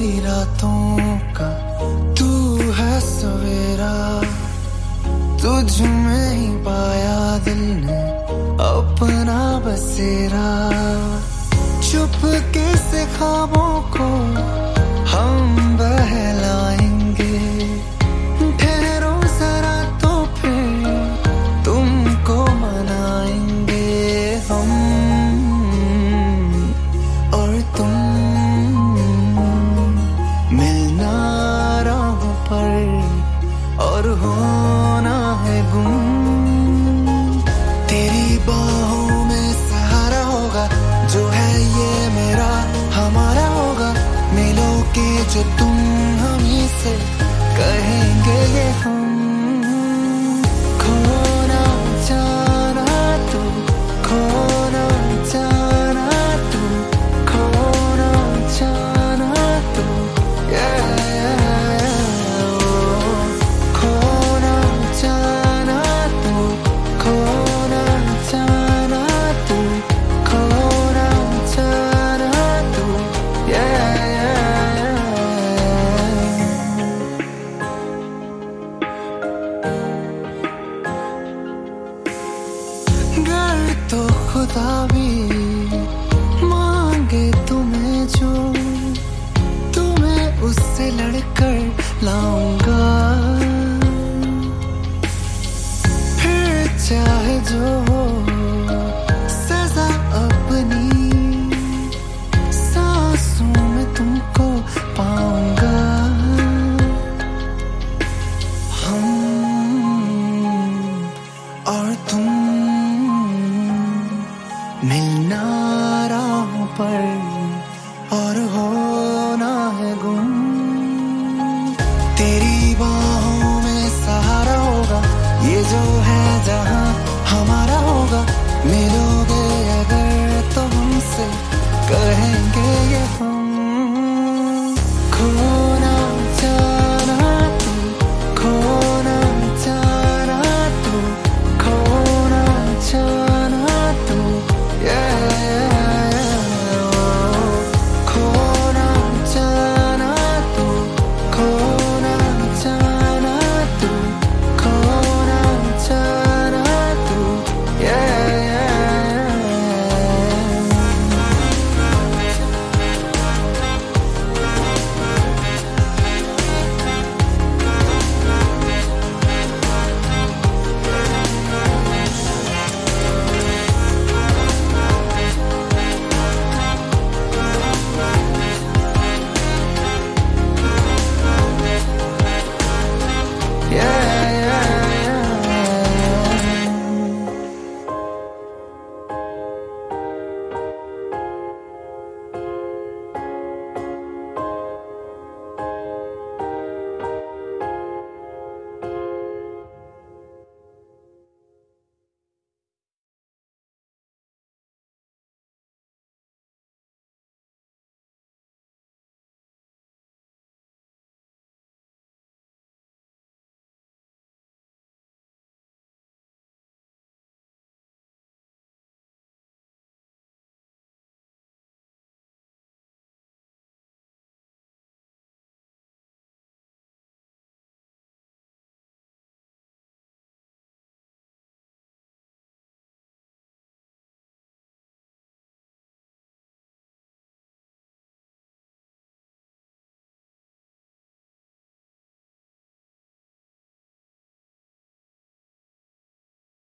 रातों का तू है सवेरा, तुझ में ही पाया दिल ने अपना बसेरा। चुपके से ख्वाबों को हम बहलाएंगे, ठहरो जरा तो फिर तुमको मनाएंगे हम और तुम। मिलना राहों पर और होना है गुम, तेरी बाहों में सहारा होगा जो है ये मेरा हमारा होगा। मिलोगे जो तुम हमी से कहेंगे ये हम। खोना जाना तू, खोना जाना तू, खोना जाना तू, खोना जाना तू, खोना जाना तू, खोना जाना तू, गर तो खुदा भी मांगे तुम्हें जो, तुम्हें उससे लड़कर लाऊंगा। फिर चाहे जो हो सजा अपनी सांसों में तुमको पाऊंगा। हम और तुम मिलना राहों पर और होना है गुम, तेरी बाहों में सहारा होगा ये जो है जहां हमारा होगा। मिलोगे अगर तो हमसे कहे